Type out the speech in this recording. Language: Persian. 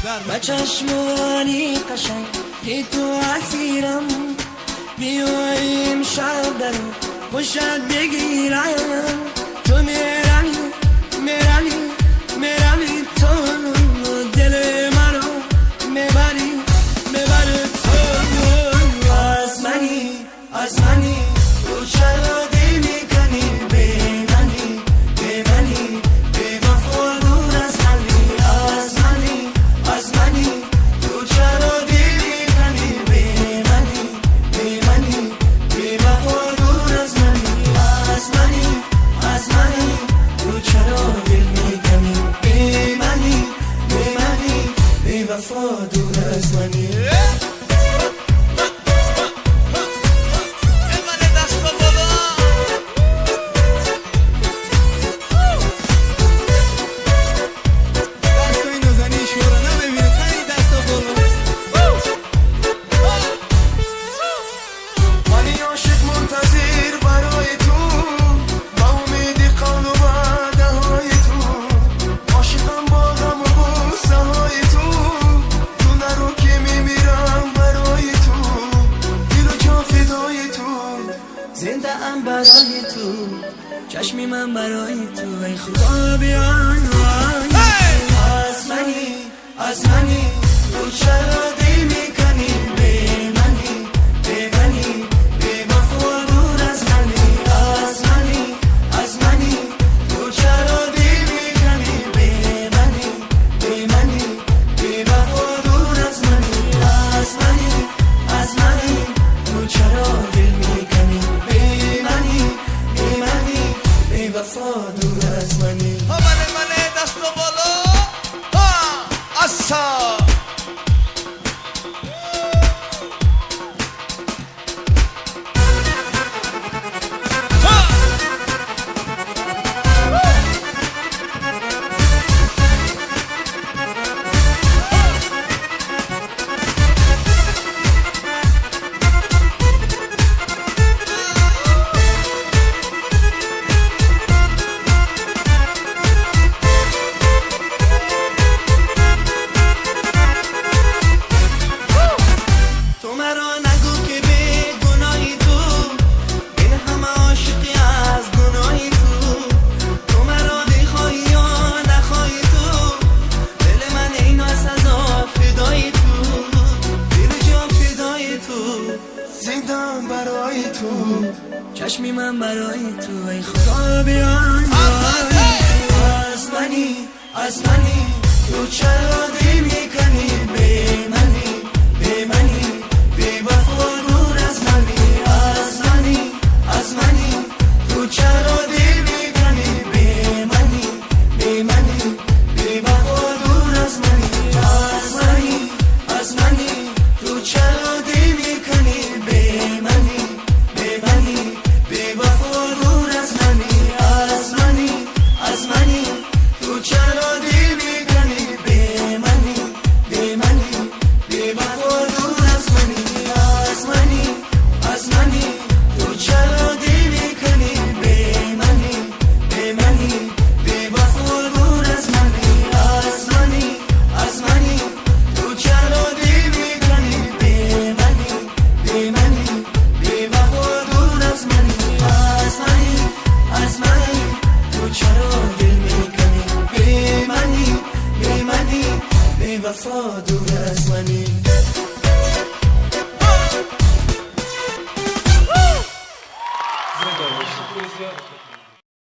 با چشمانی قشنگ که تو اسیرم بیایم شب در خوشت بگیرم تو میرمی تو دل منو میبری تو از منی تو چرا دل میکنی به منی بی وفا دور از منی از منی تو چرا دل میکنی به منی بی وفا دور از منی از منی تو چرا دل میکنی به منی بی وفا دور از منی زنده ام برای تو چشمی من برای تو ای خدا بیان از منی تو چرا دل میکنی به منی بی وفا دور از منی از منی تو چرا دل میکنی به منی بی وفا دور از منی از منی تو چرا دل میکنی وفا دور از منی منه دست و بالا اصا زندم برای تو چشمی من برای تو ای خدا بیان از منی تو چرا دل میکنی به منی بی وفا دور از منی از منی تو چرا دل میکنی به منی بی وفا دور از منی از منی تو چرا دل میکنی به منی بی وفا دور از منی از منی تو چرا دل میکنی به منی بی وفا دور از منی از منی تو چرا دل میکنی به منی بی وفا دور از منی از منی تو چرا دل میکنی به منی بی وفا دور از منی از منی تو چرا دل میکنی به منی بی وفا دور از منی